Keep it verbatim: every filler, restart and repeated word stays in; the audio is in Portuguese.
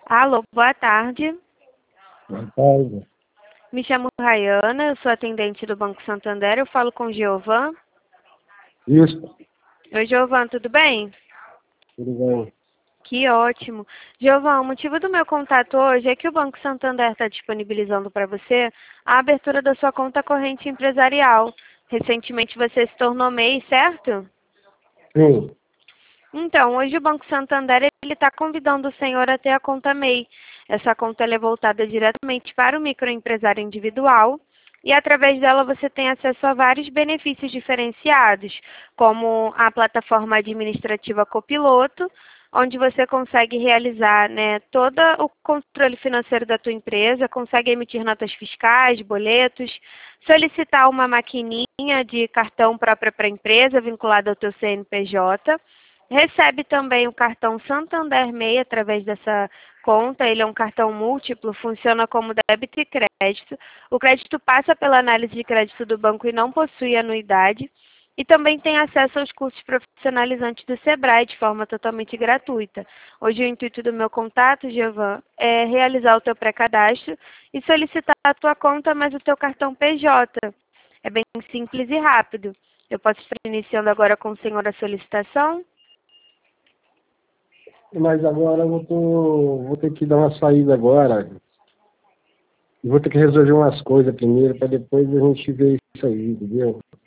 Alô, boa tarde. Boa tarde. Me chamo Rayana, eu sou atendente do Banco Santander, eu falo com o Giovan. Isso, Oi, Giovan, tudo bem? tudo bem. Que ótimo. Giovan, o motivo do meu contato hoje é que o Banco Santander está disponibilizando para você a abertura da sua conta corrente empresarial. Recentemente você se tornou M E I, certo? Sim, Então, hoje o Banco Santander ele está convidando o senhor a ter a conta M E I. Essa conta ela é voltada diretamente para o microempresário individual e através dela você tem acesso a vários benefícios diferenciados, como a plataforma administrativa Copiloto, onde você consegue realizar, né, todo o controle financeiro da tua empresa, consegue emitir notas fiscais, boletos, solicitar uma maquininha de cartão própria para a empresa vinculada ao teu C N P J. Recebe também o cartão Santander M E I através dessa conta. Ele é um cartão múltiplo, funciona como débito e crédito. O crédito passa pela análise de crédito do banco e não possui anuidade. E também tem acesso aos cursos profissionalizantes do Sebrae de forma totalmente gratuita. Hoje o intuito do meu contato, Giovan, é realizar o teu pré-cadastro e solicitar a tua conta, mas o teu cartão P J. É bem simples e rápido. Eu posso estar iniciando agora com o senhor a solicitação? mas agora eu vou, tô- vou ter que dar uma saída agora. Vou ter que resolver umas coisas primeiro, para depois a gente ver isso aí, entendeu?